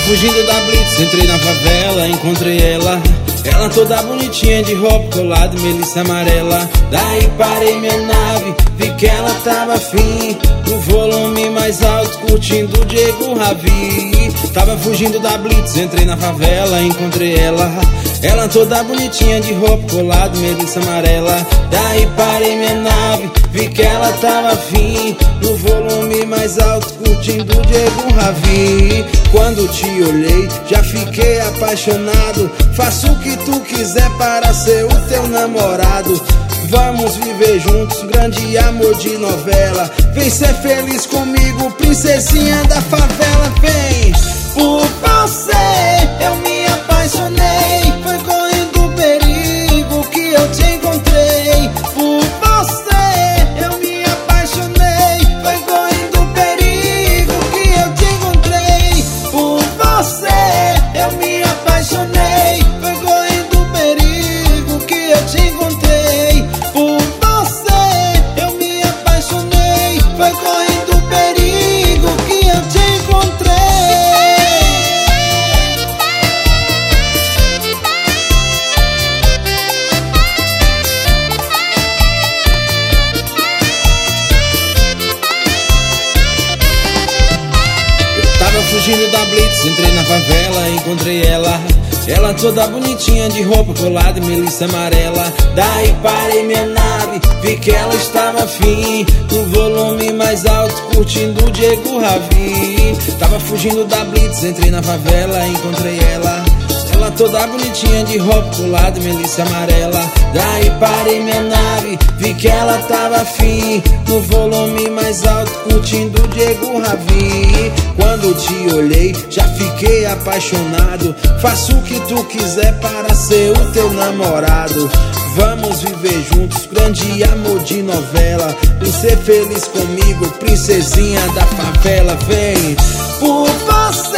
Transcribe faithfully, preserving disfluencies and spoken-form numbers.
fugindo da blitz, entrei na favela, encontrei ela. Ela toda bonitinha de roupa colada e melissa amarela. Daí parei minha nave, vi que ela tava afim, no volume mais alto, curtindo o Diego Ravi. Tava fugindo da blitz, entrei na favela, encontrei ela. Ela toda bonitinha de roupa colada e melissa amarela. Daí parei minha nave, vi que ela tava afim, no volume mais alto, curtindo o Diego Ravi. Quando te olhei, já fiquei apaixonado. Faço o que tu quiser para ser o teu namorado. Vamos viver juntos, grande amor de novela. Vem ser feliz comigo, princesinha da favela. Vem, por você eu me apaixonei. Foi correndo perigo que eu te encontrei. Por você eu me apaixonei. Foi correndo perigo que eu te encontrei. Por você eu me apaixonei. Foi correndo perigo que eu te encontrei. Por você eu me apaixonei. Foi correndo perigo que eu te encontrei. Tava fugindo da blitz, entrei na favela, encontrei ela. Ela toda bonitinha de roupa colada e melissa amarela. Daí parei minha nave, vi que ela estava afim, no volume mais alto, curtindo o Diego Ravi. Tava fugindo da blitz, entrei na favela, encontrei ela. Ela toda bonitinha de roupa colada e melissa amarela. Daí parei minha nave, vi que ela tava afim, no volume mais alto, curtindo o Diego Ravi. Quando te olhei, já fiquei apaixonado. Faço o que tu quiser para ser o teu namorado. Vamos viver juntos, grande amor de novela. Vem ser feliz comigo, princesinha da favela. Vem, por você